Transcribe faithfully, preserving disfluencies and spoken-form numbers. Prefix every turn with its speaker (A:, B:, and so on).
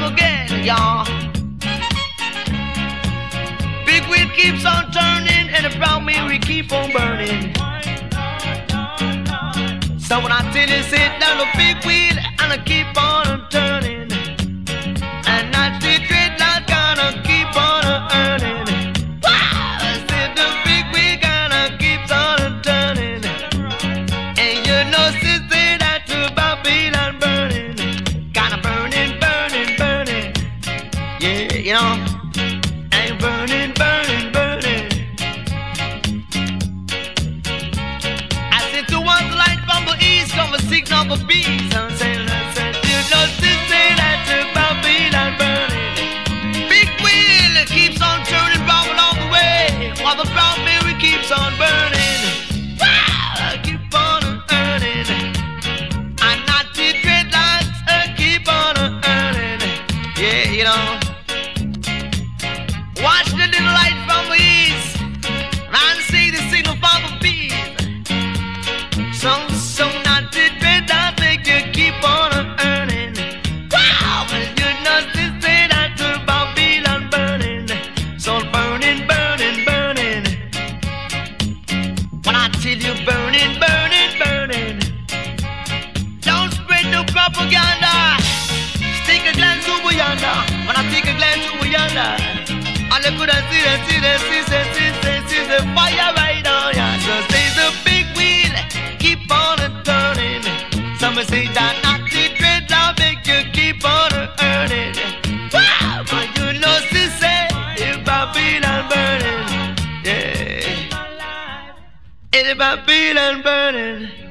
A: come again, y'all. Big wheel keeps on turning, and the brown wheel we keep on burning. So when I tell you sit down the big wheel and I keep on turning, and I see dreadlock gonna keep on earning. Wow! I said the big wheel gonna keeps on turning, and you know sister that the Babylon burning, kinda burning, burning, burning. Yeah, you know, and burning, burning, burning. I said to one light from the east, come a signal for peace. I'm saying, I said, you know, sister that the Babylon burning. Big wheel keeps on turning brown all the way, while the brown wheel keeps on burning. Wow, I keep on earning, and not the dreadlocks I keep on earning. Yeah, you know. Watch the little light from the east, and see the signal from the peace. So, so not the dreadlocks make you keep on earning. Wow, but you know this say that the Babylon burning. So burning, burning, burning. When I tell you burning, burning, burning. Don't spread no propaganda. Take a glance over yonder. When I take a glance over yonder, all I could see, see, see, see, see, see, see, see the fire right on ya. So say the big wheel keep on turning. Some say that not the dreadlock make you keep on earning. Wow, but you know, sister, if Babylon burning, yeah, if Babylon burning.